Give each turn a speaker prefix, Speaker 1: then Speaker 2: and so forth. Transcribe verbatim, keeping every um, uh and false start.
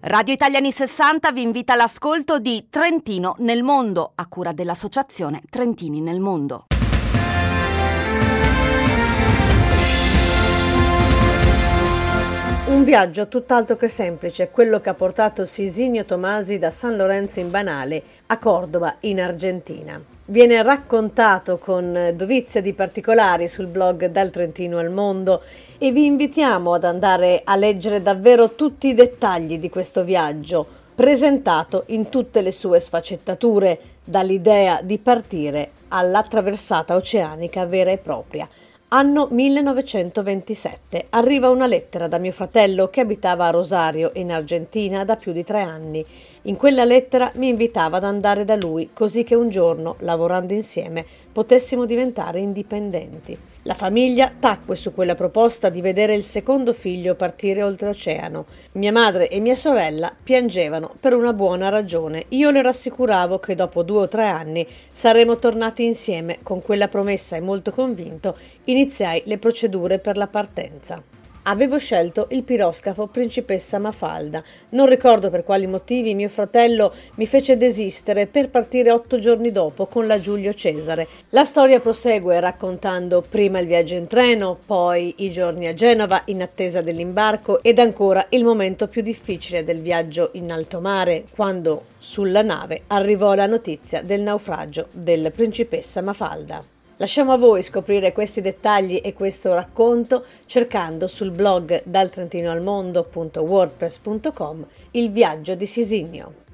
Speaker 1: Radio Italiani sessanta vi invita all'ascolto di Trentino nel mondo, a cura dell'associazione Trentini nel mondo.
Speaker 2: Un viaggio tutt'altro che semplice, quello che ha portato Sisinio Tomasi da San Lorenzo in Banale a Cordova, in Argentina. Viene raccontato con dovizia di particolari sul blog Dal Trentino al Mondo e vi invitiamo ad andare a leggere davvero tutti i dettagli di questo viaggio, presentato in tutte le sue sfaccettature, dall'idea di partire alla traversata oceanica vera e propria. Anno millenovecentoventisette. Arriva una lettera da mio fratello che abitava a Rosario, in Argentina, da più di tre anni. In quella lettera mi invitava ad andare da lui, così che un giorno, lavorando insieme, potessimo diventare indipendenti. La famiglia tacque su quella proposta di vedere il secondo figlio partire oltreoceano. Mia madre e mia sorella piangevano per una buona ragione. Io le rassicuravo che dopo due o tre anni saremmo tornati insieme. Con quella promessa e molto convinto iniziai le procedure per la partenza. Avevo scelto il piroscafo Principessa Mafalda. Non ricordo per quali motivi mio fratello mi fece desistere per partire otto giorni dopo con la Giulio Cesare. La storia prosegue raccontando prima il viaggio in treno, poi i giorni a Genova in attesa dell'imbarco ed ancora il momento più difficile del viaggio in alto mare, quando sulla nave arrivò la notizia del naufragio del Principessa Mafalda. Lasciamo a voi scoprire questi dettagli e questo racconto cercando sul blog dal trentino al mondo punto wordpress punto com il viaggio di Sisinio.